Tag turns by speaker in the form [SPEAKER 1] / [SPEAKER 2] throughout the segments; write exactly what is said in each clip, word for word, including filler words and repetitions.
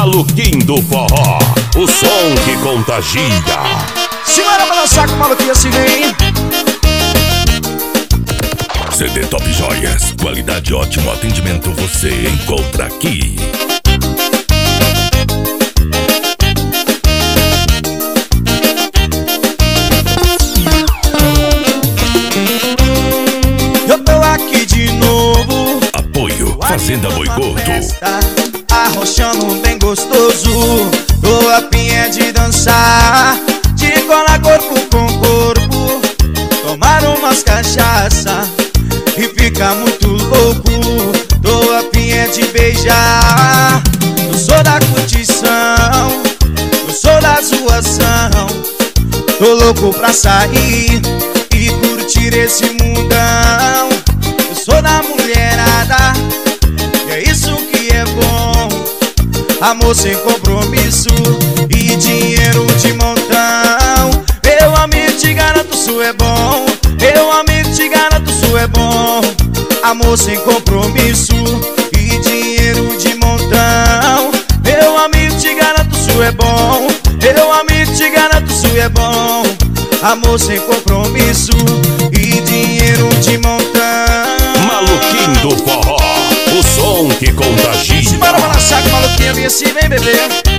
[SPEAKER 1] Maluquinho do Forró, o som que contagia.
[SPEAKER 2] Simbora pra dançar com o maluquinho assim, vem.
[SPEAKER 1] C D Top Joias, qualidade ótimo atendimento você encontra aqui.
[SPEAKER 2] Eu tô aqui de novo.
[SPEAKER 1] Apoio Fazenda Boi Gordo,
[SPEAKER 2] arrochando bem gostoso. Tô a fim é de dançar, de colar corpo com corpo, tomar umas cachaça e ficar muito louco. Tô a fim é de beijar. Eu sou da curtição, eu sou da zoação. Tô louco pra sair e curtir esse mundão. Eu sou da mulherada e é isso que é bom. Amor sem compromisso e dinheiro de montão. Meu amigo, te garanto, isso é bom. Meu amigo, te garanto, isso é bom. Amor sem compromisso e dinheiro de montão. Meu amigo, te garanto, isso é bom. Meu amigo, te garanto, isso é bom. Amor sem compromisso e dinheiro de montão.
[SPEAKER 1] Maluquinho do Forró, o som que contagia.
[SPEAKER 2] Simbora balançar com o maluquinho, vem assim, vem bebê.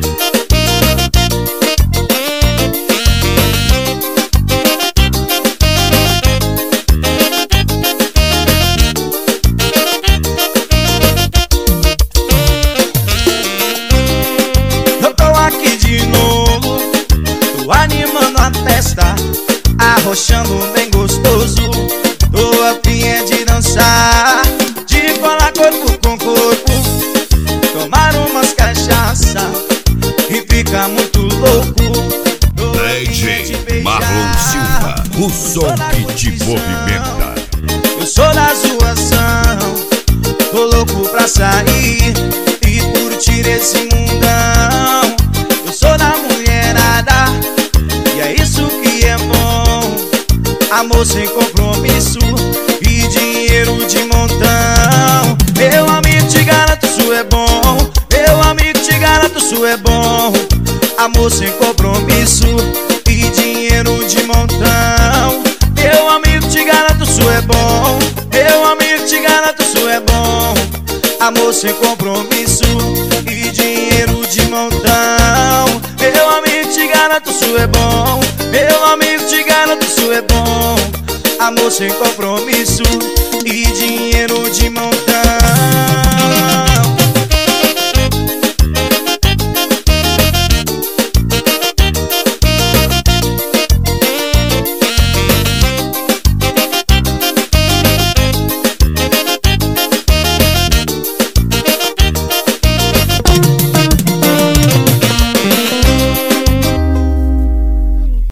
[SPEAKER 2] Eu tô aqui de novo, tô animando a festa, arrochando bem gostoso. Tô a fim é de dançar, de colar corpo com corpo, tomar umas cachaça e ficar muito louco.
[SPEAKER 1] D J Marlon Silva, o som que te movimenta.
[SPEAKER 2] Eu sou da zoação, tô louco pra sair e curtir esse mundão. Eu sou da mulherada e é isso que é bom. Amor sem compromisso e dinheiro de montão. Meu amigo, te garanto, isso é bom. Meu amigo, te garanto, isso é bom. Amor sem compromisso e dinheiro de montão. Meu amigo, te garanto, isso é bom. Meu amigo, te garanto, isso é bom. Amor sem compromisso e dinheiro de montão. Meu amigo, te garanto, isso é bom. Meu amigo, te garanto, isso é bom. Amor sem compromisso e dinheiro de montão.